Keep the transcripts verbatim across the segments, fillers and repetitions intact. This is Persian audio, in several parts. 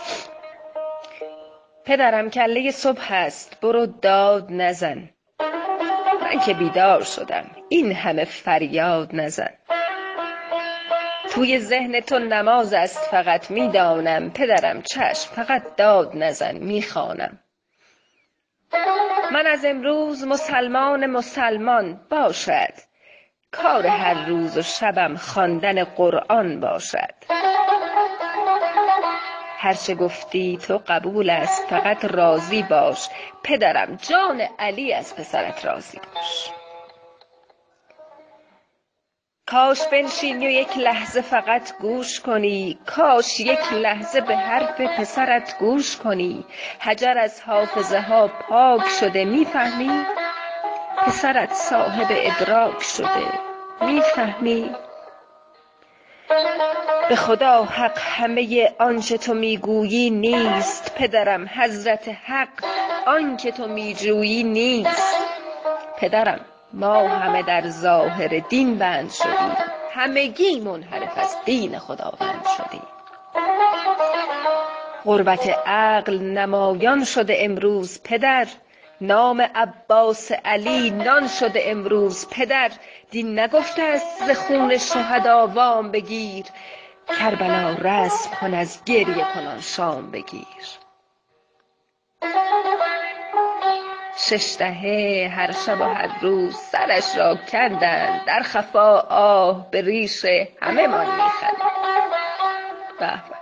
پدرم کله صبح است برو داد نزن، من که بیدار شدم این همه فریاد نزن. توی ذهن تو نماز است فقط میدانم، پدرم چشم فقط داد نزن میخوانم. من از امروز مسلمان مسلمان باشد، کار هر روز و شبم خواندن قرآن باشد. هرچه گفتی تو قبول است فقط راضی باش، پدرم جان علی از پسرت راضی باش. کاش بنشینی و یک لحظه فقط گوش کنی، کاش یک لحظه به حرف پسرت گوش کنی. حجر از حافظه ها پاک شده میفهمی، پسرت صاحب ادراک شده میفهمی. به خدا حق همه آنچه تو میگویی نیست، پدرم حضرت حق آنچه تو میجویی نیست. پدرم ما همه در ظاهر دین بند شدیم، همگی منحرف از دین خداوند شدیم. غربت عقل نمایان شده امروز پدر، نام عباس علی نان شده امروز پدر. دین نگفته است ز خون شهدا وام بگیر، کربلا رسم کن از گریه کنان شام بگیر. شش دهه هر شب و هر روز سرش را کندند، در خفا آه به ریش همه من میخند. به به،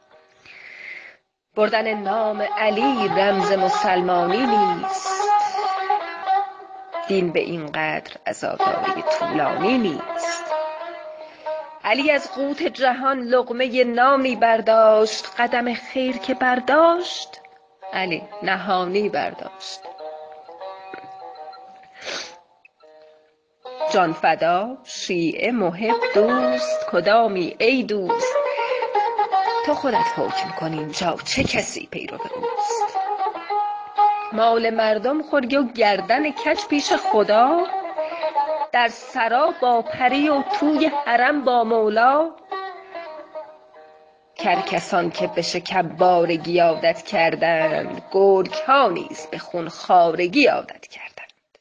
بردن نام علی رمز مسلمانی نیست، دین به این قدر عزاداری طولانی نیست. علی از قوت جهان لقمه نانی برداشت، قدم خیر که برداشت علی نهانی برداشت. جان فدا شیعه محب دوست کدامی ای دوست، تو خودت حکم کن اینجا چه کسی پیرو اوست. مال مردم خوری و گردن کج پیش خدا، در سرا با پری و توی حرم با مولا. کرکسان که به شکربارگی عادت کردند، گرگ ها نیز به خون خوارگی عادت کردند.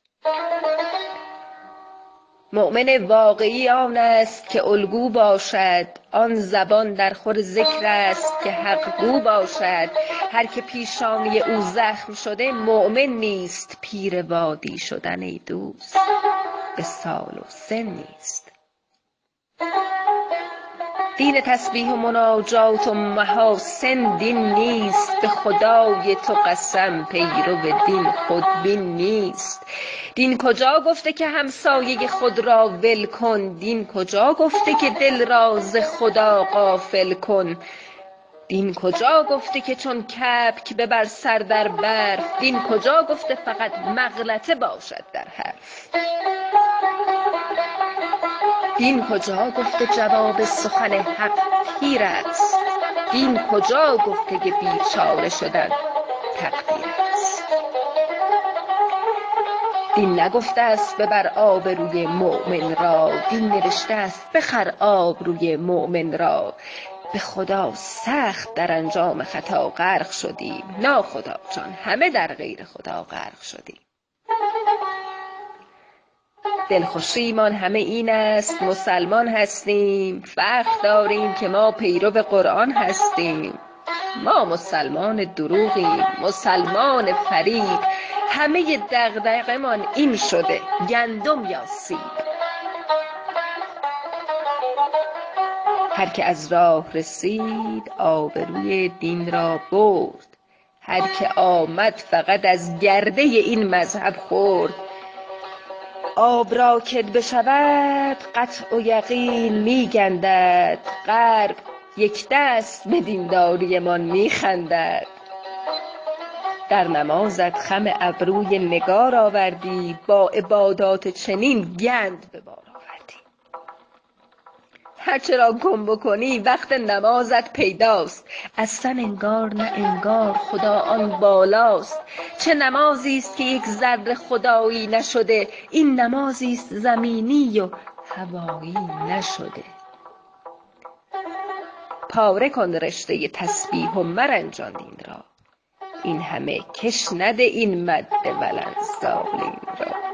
مؤمن واقعی آن است که الگو باشد، آن زبان در خور ذکر است که حق گو باشد. هر که پیشانی او زخم شده مؤمن نیست، پیر وادی شدن ای دوست به سال و سن نیست. دین تسبیح و مناجات و محاسن دین نیست، به خدای تو قسم پیرو دین خودبین نیست. دین کجا گفته که همسایه خود را ول کن، دین کجا گفته که دل را ز خدا غافل کن. دین کجا گفته که چون کبک ببر سر در برف، دین کجا گفته فقط مغلطه باشد در حرف. دین کجا گفته جواب سخن حق تیر است، دین کجا گفته که بیچاره شدن تقدیر است. دین نگفته است ببر آبروی مؤمن را، دین نوشته است بخر آبروی مؤمن را. به خدا سخت در انجام خطا غرق شدیم، ناخدا جان همه در غیر خدا غرق شدیم. دلخوشیمان همه این است مسلمان هستیم، فخر داریم که ما پیرو قرآن هستیم. ما مسلمان دروغیم مسلمان فریب، همه دغدغه‌مان این شده گندم یا سیب. هر که از راه رسید آبروی دین را برد، هر که آمد فقط از گرده این مذهب خورد. آب را که بشود قطع و یقین میگندد، غرب یک دست به دینداری من میخندد. در نمازت خم ابروی نگار آوردی، با عبادات چنین گند به بار آوردی. هرچه را گم بکنی وقت نمازت پیداست، اصلا انگار نه انگار خدا آن بالاست. چه نمازی است که یک ذره خدایی نشده، این نمازی است زمینی و هوایی نشده. پاره کن رشته تسبیح و مرنجان دین را. این همه کش نده این مد ولنسالین را.